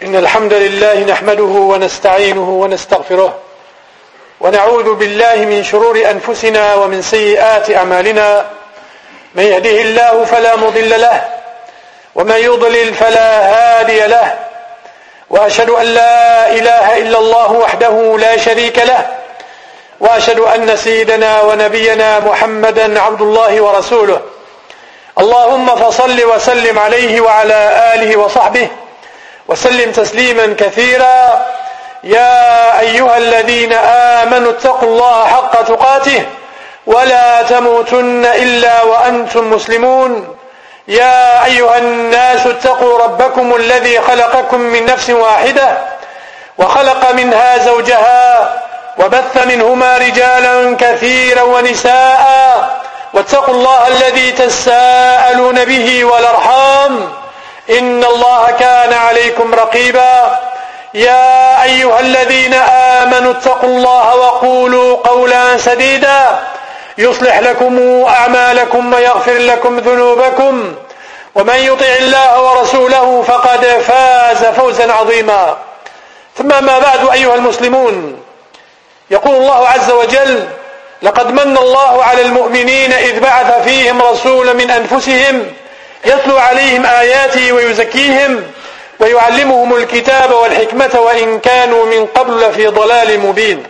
إن الحمد لله نحمده ونستعينه ونستغفره ونعوذ بالله من شرور أنفسنا ومن سيئات أعمالنا. من يهده الله فلا مضل له ومن يضلل فلا هادي له، وأشهد أن لا إله إلا الله وحده لا شريك له، وأشهد أن سيدنا ونبينا محمدا عبد الله ورسوله. اللهم فصل وسلم عليه وعلى آله وصحبه وسلم تسليما كثيرا. يا أيها الذين آمنوا اتقوا الله حق تقاته ولا تموتن إلا وأنتم مسلمون. يا أيها الناس اتقوا ربكم الذي خلقكم من نفس واحدة وخلق منها زوجها وبث منهما رجالا كثيرا ونساء، واتقوا الله الذي تساءلون به والأرحام إن الله كان عليكم رقيبا. يا أيها الذين آمنوا اتقوا الله وقولوا قولا سديدا يصلح لكم أعمالكم ويغفر لكم ذنوبكم، ومن يطع الله ورسوله فقد فاز فوزا عظيما. ثم ما بعد أيها المسلمون، يقول الله عز وجل: لقد من الله على المؤمنين إذ بعث فيهم رسولا من أنفسهم يتلو عليهم آياته ويزكيهم ويعلمهم الكتاب والحكمة وإن كانوا من قبل لفي ضلال مبين.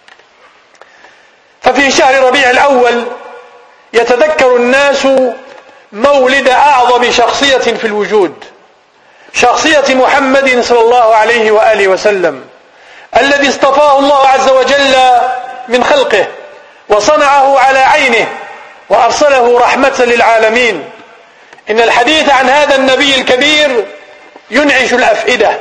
ففي شهر ربيع الأول يتذكر الناس مولد أعظم شخصية في الوجود، شخصية محمد صلى الله عليه وآله وسلم، الذي اصطفاه الله عز وجل من خلقه وصنعه على عينه وأرسله رحمة للعالمين. إن الحديث عن هذا النبي الكبير ينعش الأفئدة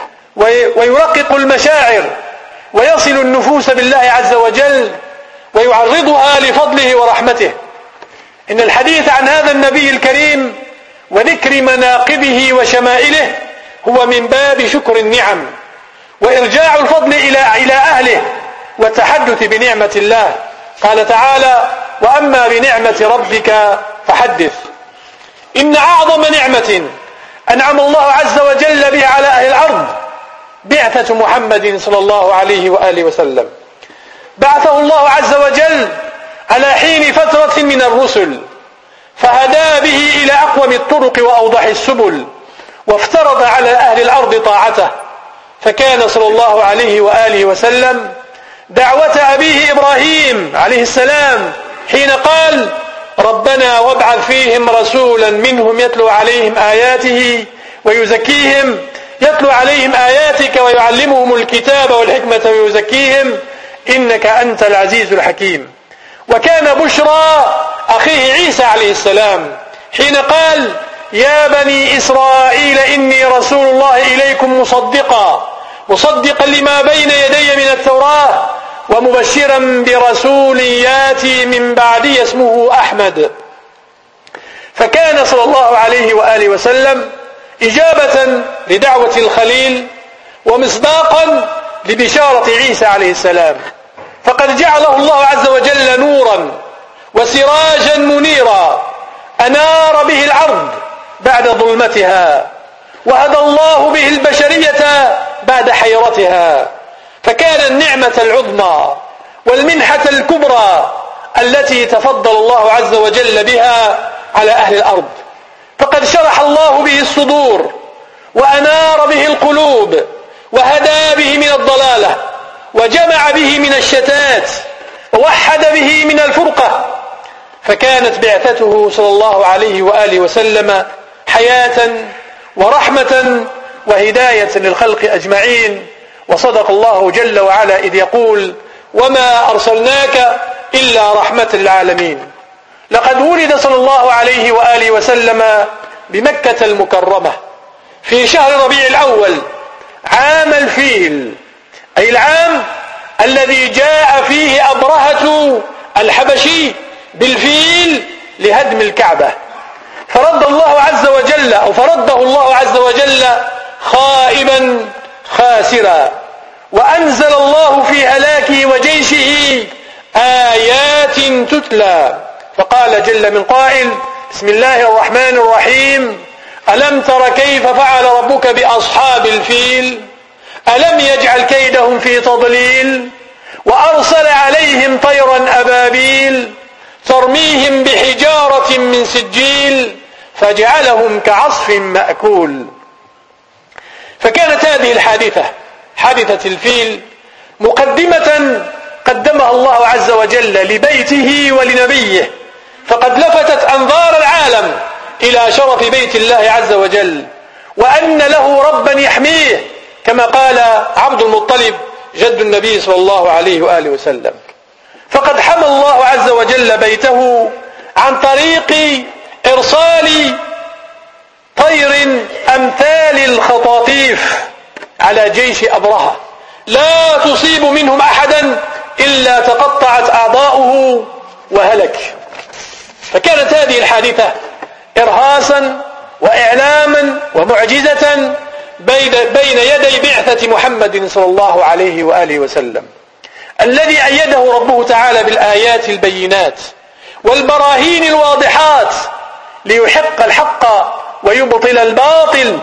ويرقق المشاعر ويصل النفوس بالله عز وجل ويعرضها لفضله ورحمته. إن الحديث عن هذا النبي الكريم وذكر مناقبه وشمائله هو من باب شكر النعم وإرجاع الفضل إلى أهله والتحدث بنعمة الله. قال تعالى: وأما بنعمة ربك فحدث. إن أعظم نعمة أنعم الله عز وجل بها على أهل الأرض بعثة محمد صلى الله عليه وآله وسلم. بعثه الله عز وجل على حين فترة من الرسل، فهدى به إلى أقوم الطرق وأوضح السبل، وافترض على أهل الأرض طاعته. فكان صلى الله عليه وآله وسلم دعوة أبيه إبراهيم عليه السلام حين قال: ربنا وابعث فيهم رسولا منهم يتلو عليهم آياته ويزكيهم، يتلو عليهم آياتك ويعلمهم الكتاب والحكمة ويزكيهم إنك أنت العزيز الحكيم. وكان بشرى أخيه عيسى عليه السلام حين قال: يا بني إسرائيل إني رسول الله إليكم مصدقا لما بين يدي من التوراة ومبشرا برسول ياتي من بعدي اسمه أحمد. فكان صلى الله عليه وآله وسلم إجابة لدعوة الخليل ومصداقا لبشارة عيسى عليه السلام، فقد جعله الله عز وجل نورا وسراجا منيرا أنار به الأرض بعد ظلمتها، وهدى الله به البشرية بعد حيرتها. فكان النعمة العظمى والمنحة الكبرى التي تفضل الله عز وجل بها على أهل الأرض. فقد شرح الله به الصدور وأنار به القلوب وهدى به من الضلالة وجمع به من الشتات ووحد به من الفرقة. فكانت بعثته صلى الله عليه وآله وسلم حياة ورحمة وهداية للخلق أجمعين. وصدق الله جل وعلا إذ يقول: وما أرسلناك إلا رحمة للعالمين. لقد ولد صلى الله عليه وآله وسلم بمكة المكرمة في شهر ربيع الأول عام الفيل، أي العام الذي جاء فيه أبرهة الحبشي بالفيل لهدم الكعبة، فرده الله عز وجل خائبا خاسرا، وأنزل الله في هلاكه وجيشه آيات تتلى. فقال جل من قائل: بسم الله الرحمن الرحيم: ألم تر كيف فعل ربك بأصحاب الفيل ألم يجعل كيدهم في تضليل وأرسل عليهم طيرا أبابيل ترميهم بحجارة من سجيل فجعلهم كعصف مأكول. فكانت هذه الحادثة، حادثة الفيل، مقدمة قدمها الله عز وجل لبيته ولنبيه، فقد لفتت أنظار العالم إلى شرف بيت الله عز وجل، وأن له ربا يحميه، كما قال عبد المطلب جد النبي صلى الله عليه وآله وسلم. فقد حمى الله عز وجل بيته عن طريق إرسال طير أمثال الخطاطيف على جيش أبرهة لا تصيب منهم أحدا إلا تقطعت أعضاؤه وهلك. فكانت هذه الحادثة إرهاصا وإعلاما ومعجزة بين يدي بعثة محمد صلى الله عليه وآله وسلم، الذي أيده ربه تعالى بالآيات البينات والبراهين الواضحات ليحق الحق ويبطل الباطل.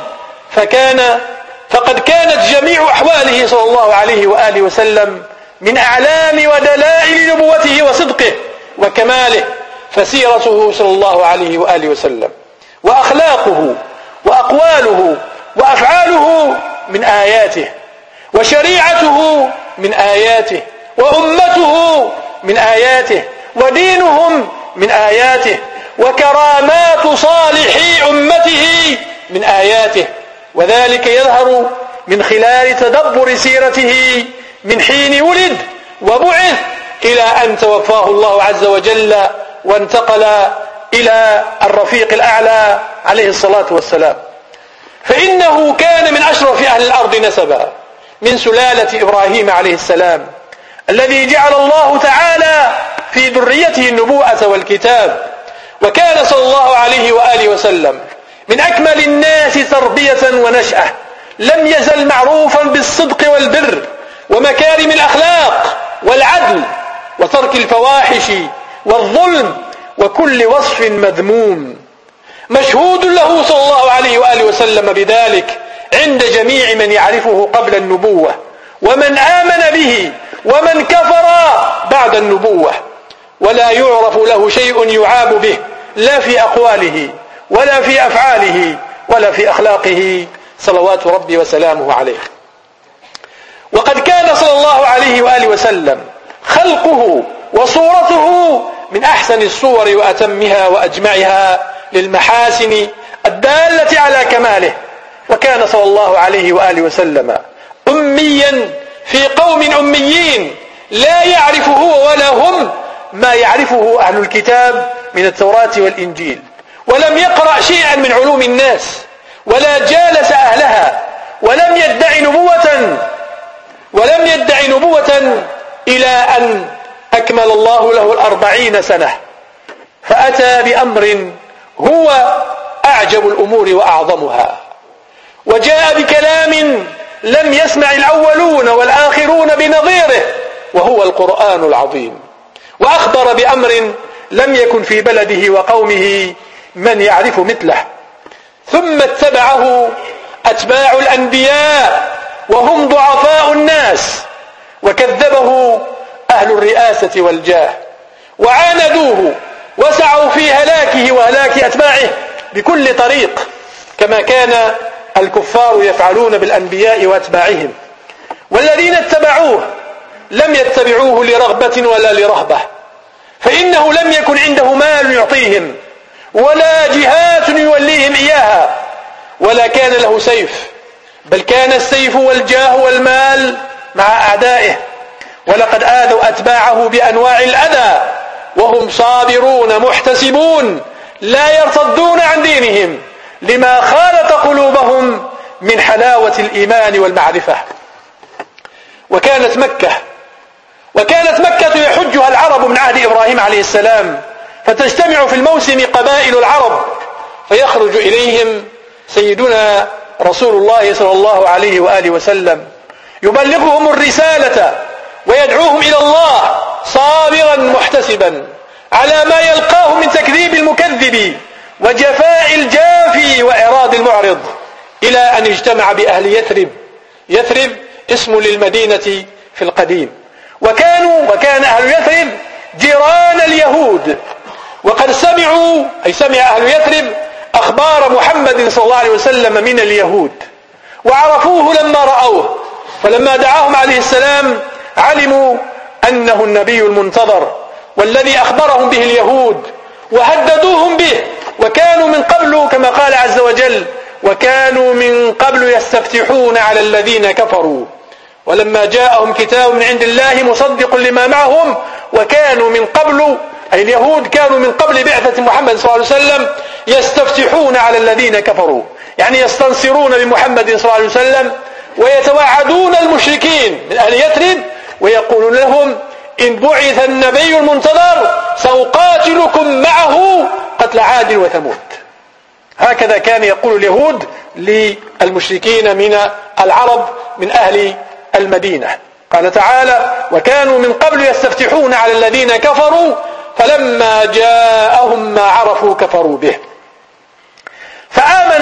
فقد كانت جميع أحواله صلى الله عليه وآله وسلم من أعلام ودلائل نبوته وصدقه وكماله. فسيرته صلى الله عليه وآله وسلم وأخلاقه وأقواله وأفعاله من آياته، وشريعته من آياته، وأمته من آياته، ودينهم من آياته، وكرامات صالحي أمته من آياته. وذلك يظهر من خلال تدبر سيرته من حين ولد وبعث إلى أن توفاه الله عز وجل وانتقل إلى الرفيق الأعلى عليه الصلاة والسلام. فإنه كان من أشرف أهل الأرض نسبا، من سلالة إبراهيم عليه السلام، الذي جعل الله تعالى في ذريته النبوءة والكتاب. وكان صلى الله عليه وآله وسلم من أكمل الناس تربية ونشأة، لم يزل معروفا بالصدق والبر ومكارم الأخلاق والعدل وترك الفواحش والظلم وكل وصف مذموم، مشهود له صلى الله عليه وآله وسلم بذلك عند جميع من يعرفه قبل النبوة، ومن آمن به ومن كفر بعد النبوة. ولا يعرف له شيء يعاب به، لا في أقواله ولا في أفعاله ولا في أخلاقه، صلوات ربي وسلامه عليه. وقد كان صلى الله عليه وآله وسلم خلقه وصورته من أحسن الصور وأتمها وأجمعها للمحاسن الدالة على كماله. وكان صلى الله عليه وآله وسلم أميا في قوم أميين، لا يعرف هو ولا هم ما يعرفه أهل الكتاب من التوراة والإنجيل، ولم يقرأ شيئا من علوم الناس، ولا جالس أهلها، ولم يدعي نبوة إلى أن أكمل الله له 40 سنة، فأتى بأمر هو أعجب الأمور وأعظمها، وجاء بكلام لم يسمع الأولون والآخرون بنظيره، وهو القرآن العظيم. وأخبر بأمر لم يكن في بلده وقومه من يعرف مثله. ثم اتبعه أتباع الأنبياء وهم ضعفاء الناس، وكذبه أهل الرئاسة والجاه، وعاندوه وسعوا في هلاكه وهلاك أتباعه بكل طريق، كما كان الكفار يفعلون بالأنبياء وأتباعهم. والذين اتبعوه لم يتبعوه لرغبة ولا لرهبة، فإنه لم يكن عنده مال يعطيهم ولا جهات يوليهم إياها، ولا كان له سيف، بل كان السيف والجاه والمال مع أعدائه. ولقد آذوا أتباعه بأنواع الأذى وهم صابرون محتسبون، لا يرتدون عن دينهم لما خالط قلوبهم من حلاوة الإيمان والمعرفة. وكانت مكة يحجها العرب من عهد إبراهيم عليه السلام، فتجتمع في الموسم قبائل العرب، فيخرج إليهم سيدنا رسول الله صلى الله عليه وآله وسلم يبلغهم الرسالة ويدعوهم إلى الله صابرا محتسبا على ما يلقاه من تكذيب المكذب وجفاء الجافي وإعراض المعرض، إلى أن اجتمع بأهل يثرب. يثرب اسم للمدينة في القديم، وكان أهل يثرب جيران اليهود، وقد سمعوا أي سمع أهل يثرب أخبار محمد صلى الله عليه وسلم من اليهود، وعرفوه لما رأوه، فلما دعاهم عليه السلام علموا أنه النبي المنتظر والذي أخبرهم به اليهود، وهددوهم به. وكانوا من قبل كما قال عز وجل: وكانوا من قبل يستفتحون على الذين كفروا ولما جاءهم كتاب من عند الله مصدق لما معهم وكانوا من قبل، أي اليهود كانوا من قبل بعثة محمد صلى الله عليه وسلم يستفتحون على الذين كفروا، يعني يستنصرون بمحمد صلى الله عليه وسلم، ويتوعدون المشركين من أهل يثرب ويقولون لهم: إن بعث النبي المنتظر سأقاتلكم معه قتل عاد وثمود. هكذا كان يقول اليهود للمشركين من العرب من أهل المدينة. قال تعالى: وكانوا من قبل يستفتحون على الذين كفروا فلما جاءهم ما عرفوا كفروا به. فآمن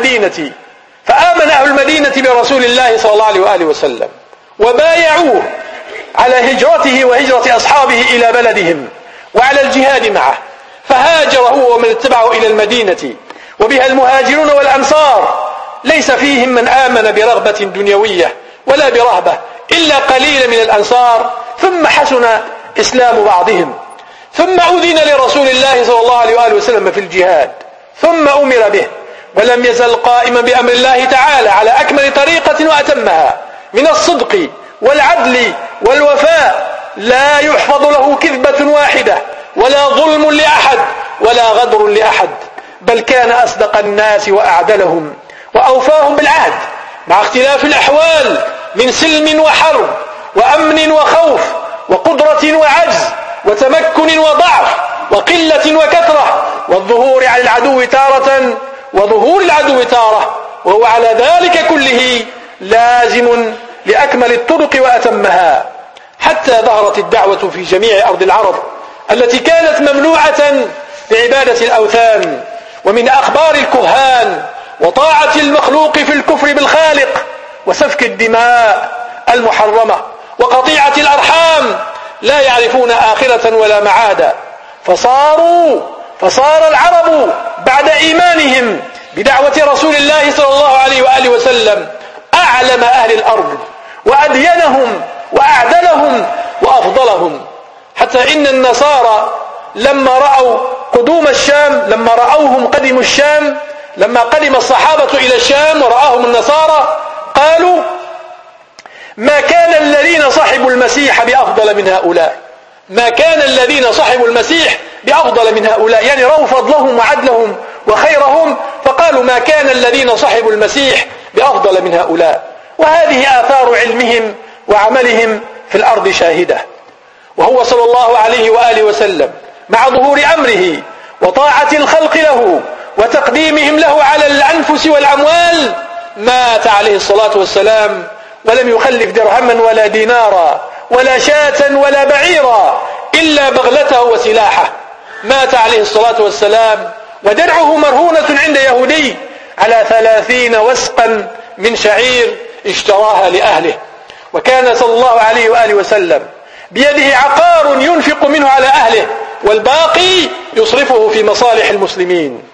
أهل المدينة برسول الله صلى الله عليه وآله وسلم، وبايعوه على هجرته وهجرة أصحابه إلى بلدهم وعلى الجهاد معه، فهاجر هو ومن اتبعه إلى المدينة، وبها المهاجرون والأنصار، ليس فيهم من آمن برغبة دنيوية ولا برهبة إلا قليل من الأنصار، ثم حسن إسلام بعضهم، ثم أذن لرسول الله صلى الله عليه وآله وسلم في الجهاد، ثم أمر به، ولم يزل قائما بأمر الله تعالى على أكمل طريقة وأتمها من الصدق والعدل والوفاء، لا يحفظ له كذبة واحدة ولا ظلم لأحد ولا غدر لأحد، بل كان أصدق الناس وأعدلهم وأوفاهم بالعهد، مع اختلاف الأحوال من سلم وحرب وأمن وخوف وقدرة وعجز وتمكن وضعف وقلة وكثرة، والظهور على العدو تارة وظهور العدو تارة، وهو على ذلك كله لازم لأكمل الطرق وأتمها، حتى ظهرت الدعوة في جميع أرض العرب التي كانت ممنوعة بعبادة الأوثان ومن أخبار الكهان وطاعة المخلوق في الكفر بالخالق وسفك الدماء المحرمة وقطيعة الأرحام، لا يعرفون آخرة ولا معادا. فصار العرب بعد إيمانهم بدعوة رسول الله صلى الله عليه وآله وسلم أعلم أهل الأرض وأدينهم وأعدلهم وأفضلهم، حتى إن النصارى لما رأوا قدوم الشام، لما رأوهم قدموا الشام، لما قدم الصحابة إلى الشام ورآهم النصارى قالوا: ما كان الذين صحبوا المسيح بأفضل من هؤلاء، ما كان الذين صحبوا المسيح بأفضل من هؤلاء، يعني رأوا فضلهم وعدلهم وخيرهم، فقالوا: ما كان الذين صحبوا المسيح بأفضل من هؤلاء. وهذه آثار علمهم وعملهم في الأرض شاهدة. وهو صلى الله عليه وآله وسلم مع ظهور أمره وطاعة الخلق له وتقديمهم له على الأنفس والأموال مات عليه الصلاة والسلام ولم يخلف درهما ولا دينارا ولا شاة ولا بعيرا إلا بغلته وسلاحه. مات عليه الصلاة والسلام ودرعه مرهونة عند يهودي على 30 وسقا من شعير اشتراها لأهله. وكان صلى الله عليه وآله وسلم بيده عقار ينفق منه على أهله والباقي يصرفه في مصالح المسلمين.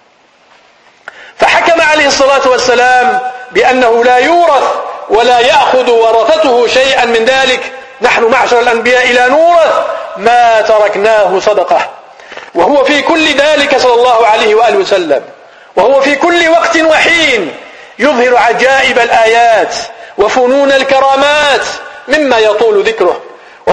فحكم عليه الصلاة والسلام بأنه لا يورث ولا يأخذ ورثته شيئا من ذلك. نحن معشر الأنبياء لا نورث ما تركناه صدقة. وهو في كل ذلك صلى الله عليه وآله وسلم وهو في كل وقت وحين يظهر عجائب الآيات وفنون الكرامات مما يطول ذكره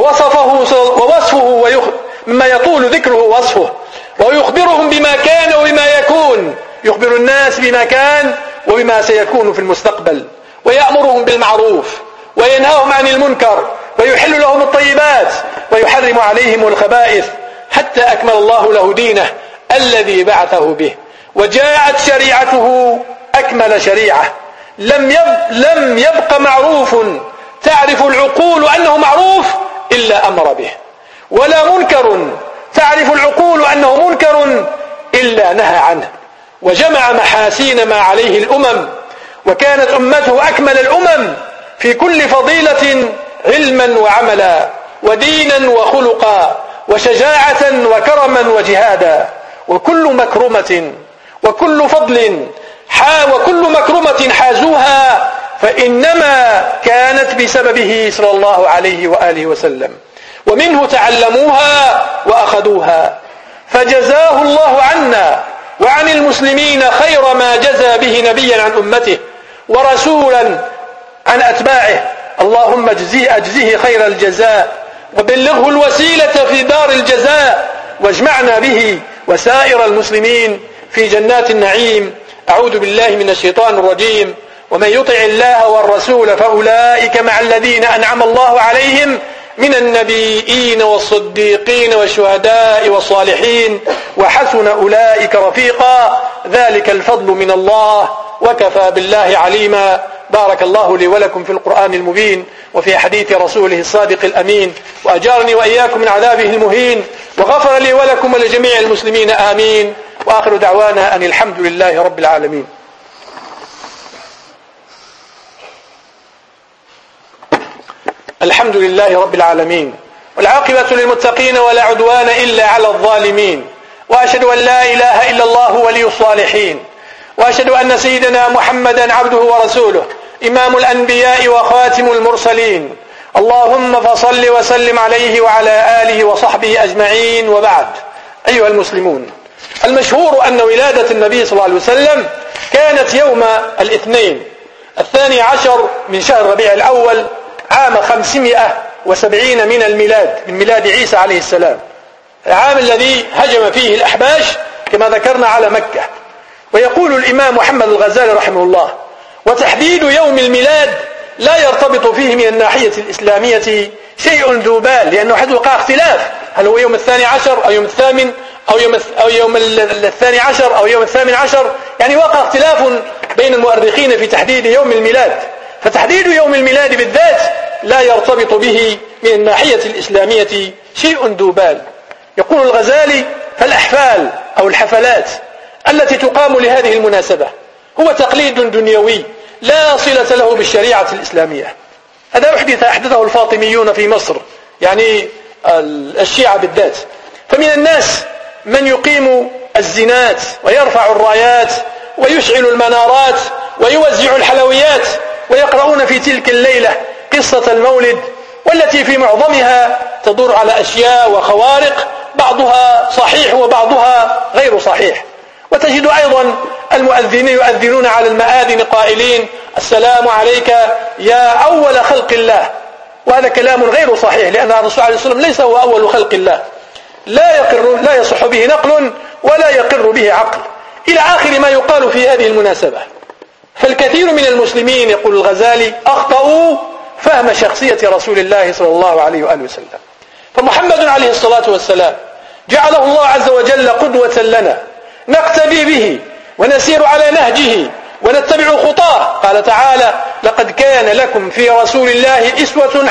مما يطول ذكره ووصفه، ويخبرهم بما كان وبما يكون، يخبر الناس بما كان وبما سيكون في المستقبل، ويأمرهم بالمعروف وينهاهم عن المنكر ويحل لهم الطيبات ويحرم عليهم الخبائث، حتى أكمل الله له دينه الذي بعثه به. وجاءت شريعته أكمل شريعة، لم يبق معروف تعرف العقول أنه معروف إلا أمر به، ولا منكر تعرف العقول أنه منكر إلا نهى عنه، وجمع محاسين ما عليه الأمم، وكانت أمته أكمل الأمم في كل فضيلة علما وعملا، ودينا وخلقا، وشجاعة وكرما وجهادا، وكل مكرمة وكل فضل وكل مكرمة حازوها فإنما كانت بسببه صلى الله عليه وآله وسلم، ومنه تعلموها وأخذوها، فجزاه الله عنا وعن المسلمين خير ما جزى به نبيا عن أمته ورسولا عن أتباعه. اللهم أجزه خير الجزاء، وبلغه الوسيلة في دار الجزاء، واجمعنا به وسائر المسلمين في جنات النعيم. أعوذ بالله من الشيطان الرجيم. ومن يطع الله والرسول فأولئك مع الذين أنعم الله عليهم من النبيين والصديقين والشهداء والصالحين، وحسن أولئك رفيقا، ذلك الفضل من الله، وكفى بالله عليما. بارك الله لي ولكم في القرآن المبين وفي حديث رسوله الصادق الأمين، وأجارني وإياكم من عذابه المهين، وغفر لي ولكم ولجميع المسلمين آمين. وآخر دعوانا أن الحمد لله رب العالمين. الحمد لله رب العالمين، والعاقبة للمتقين ولا عدوان إلا على الظالمين، وأشهد أن لا إله إلا الله ولي الصالحين، وأشهد أن سيدنا محمدا عبده ورسوله إمام الأنبياء وخاتم المرسلين. اللهم فصل وسلم عليه وعلى آله وصحبه أجمعين، وبعد. أيها المسلمون، المشهور أن ولادة النبي صلى الله عليه وسلم كانت يوم الاثنين 12 من شهر ربيع الأول عام 570 من الميلاد، من ميلاد عيسى عليه السلام، العام الذي هجم فيه الأحباش كما ذكرنا على مكة. ويقول الإمام محمد الغزالي رحمه الله: وتحديد يوم الميلاد لا يرتبط فيه من الناحية الإسلامية شيء ذو بال، لأنه حد وقع اختلاف، هل هو يوم 12 أو يوم 8 أو يوم 12 أو يوم 18، يعني وقع اختلاف بين المؤرخين في تحديد يوم الميلاد. فتحديد يوم الميلاد بالذات لا يرتبط به من الناحية الإسلامية شيء ذو بال. يقول الغزالي: فالأحفال أو الحفلات التي تقام لهذه المناسبة هو تقليد دنيوي لا صلة له بالشريعة الإسلامية. هذا أحدثه الفاطميون في مصر، يعني الشيعة بالذات. فمن الناس من يقيم الزينات ويرفع الرايات ويشعل المنارات ويوزع الحلويات، ويقرؤون في تلك الليلة قصة المولد، والتي في معظمها تدور على أشياء وخوارق، بعضها صحيح وبعضها غير صحيح. وتجد أيضا المؤذنين يؤذنون على المآذن قائلين: السلام عليك يا أول خلق الله، وهذا كلام غير صحيح، لأن الرسول عليه الصلاة والسلام ليس هو أول خلق الله، لا يصح به نقل ولا يقر به عقل، إلى آخر ما يقال في هذه المناسبة. فالكثير من المسلمين، يقول الغزالي، أخطأوا فهم شخصية رسول الله صلى الله عليه وآله وسلم. فمحمد عليه الصلاة والسلام جعله الله عز وجل قدوة لنا نقتدي به ونسير على نهجه ونتبع خطاه. قال تعالى: لقد كان لكم في رسول الله أسوة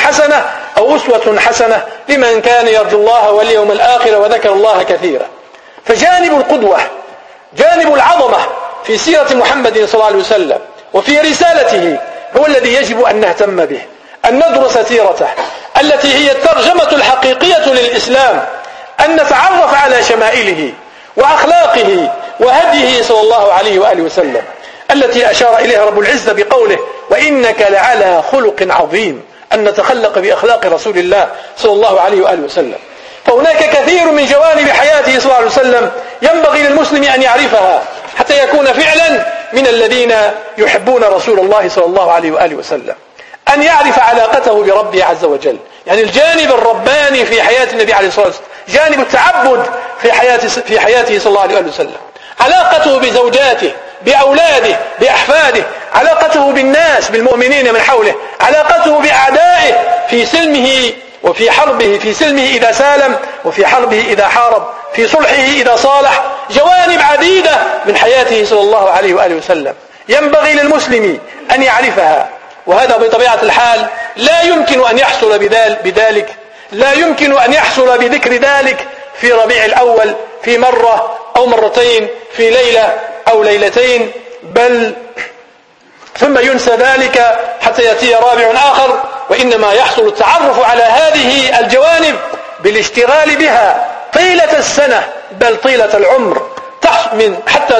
حسنة لمن كان يرجو الله واليوم الآخر وذكر الله كثيرا. فجانب القدوة، جانب العظمة في سيرة محمد صلى الله عليه وسلم وفي رسالته هو الذي يجب أن نهتم به، أن ندرس سيرته التي هي الترجمة الحقيقية للإسلام، أن نتعرف على شمائله وأخلاقه وهديه صلى الله عليه وآله وسلم، التي أشار إليها رب العزة بقوله: وإنك لعلى خلق عظيم، أن نتخلق بأخلاق رسول الله صلى الله عليه وآله وسلم. فهناك كثير من جوانب حياته صلى الله عليه وسلم ينبغي للمسلم أن يعرفها حتى يكون فعلا من الذين يحبون رسول الله صلى الله عليه وآله وسلم. أن يعرف علاقته بربه عز وجل، يعني الجانب الرباني في حياة النبي عليه الصلاة والسلام، جانب التعبد في حياته صلى الله عليه وسلم، علاقته بزوجاته، بأولاده، بأحفاده، علاقته بالناس، بالمؤمنين من حوله، علاقته بأعدائه في سلمه وفي حربه، في سلمه إذا سالم، وفي حربه إذا حارب، في صلحه إذا صالح. جوانب عديدة من حياته صلى الله عليه وآله وسلم ينبغي للمسلم أن يعرفها، وهذا بطبيعة الحال لا يمكن أن يحصل بذلك، لا يمكن أن يحصل بذكر ذلك في ربيع الأول في مرة أو مرتين في ليلة أو ليلتين، بل ثم ينسى ذلك حتى يأتي رابع آخر، وإنما يحصل التعرف على هذه الجوانب بالاشتغال بها طيلة السنة بل طيلة العمر، حتى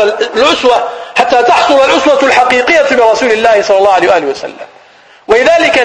تحصل الأسوة الحقيقية برسول الله صلى الله عليه وآله وسلم. ولذلك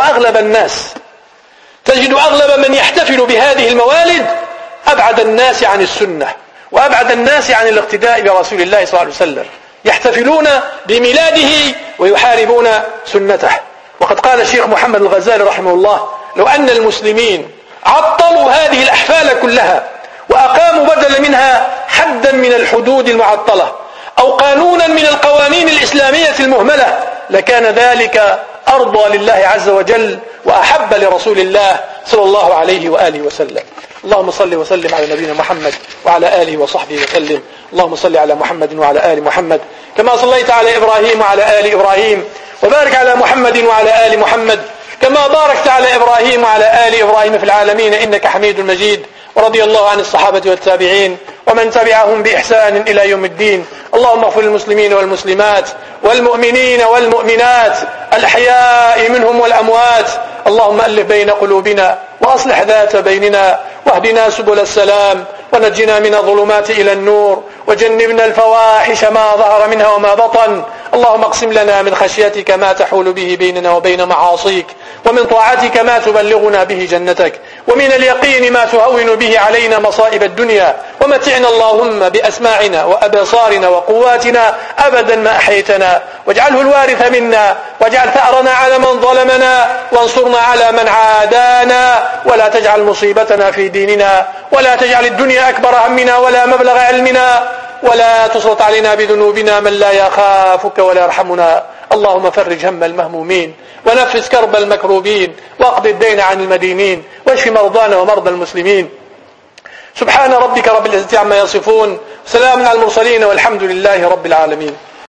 تجد أغلب من يحتفل بهذه الموالد أبعد الناس عن السنة وأبعد الناس عن الاقتداء برسول الله صلى الله عليه وسلم، يحتفلون بميلاده ويحاربون سنته. وقد قال الشيخ محمد الغزالي رحمه الله: لو أن المسلمين عطلوا هذه الأحفال كلها وأقاموا بدلا منها حدا من الحدود المعطلة أو قانونا من القوانين الإسلامية المهملة لكان ذلك أرضى لله عز وجل وأحب لرسول الله صلى الله عليه وآله وسلم. اللهم صل وسلم على نبينا محمد وعلى آله وصحبه وسلم. اللهم صل على محمد وعلى آل محمد كما صليت على إبراهيم وعلى آل إبراهيم، وبارك على محمد وعلى آل محمد كما باركت على إبراهيم وعلى آل إبراهيم في العالمين إنك حميد مجيد. ورضي الله عن الصحابة والتابعين ومن تبعهم بإحسان إلى يوم الدين. اللهم اغفر للمسلمين والمسلمات والمؤمنين والمؤمنات الأحياء منهم والأموات. اللهم ألف بين قلوبنا وأصلح ذات بيننا واهدنا سبل السلام ونجنا من الظلمات إلى النور وجنبنا الفواحش ما ظهر منها وما بطن. اللهم اقسم لنا من خشيتك ما تحول به بيننا وبين معاصيك، ومن طاعتك ما تبلغنا به جنتك، ومن اليقين ما تهون به علينا مصائب الدنيا، ومتعنا اللهم بأسماعنا وأبصارنا وقواتنا أبدا ما أحيتنا، واجعله الوارث منا، واجعل ثأرنا على من ظلمنا، وانصرنا على من عادانا، ولا تجعل مصيبتنا في ديننا، ولا تجعل الدنيا أكبر همنا ولا مبلغ علمنا، ولا تسلط علينا بذنوبنا من لا يخافك ولا يرحمنا. اللهم فرج هم المهمومين ونفس كرب المكروبين واقض الدين عن المدينين واشف مرضانا ومرضى المسلمين. سبحان ربك رب العزة عما يصفون، سلام على المرسلين والحمد لله رب العالمين.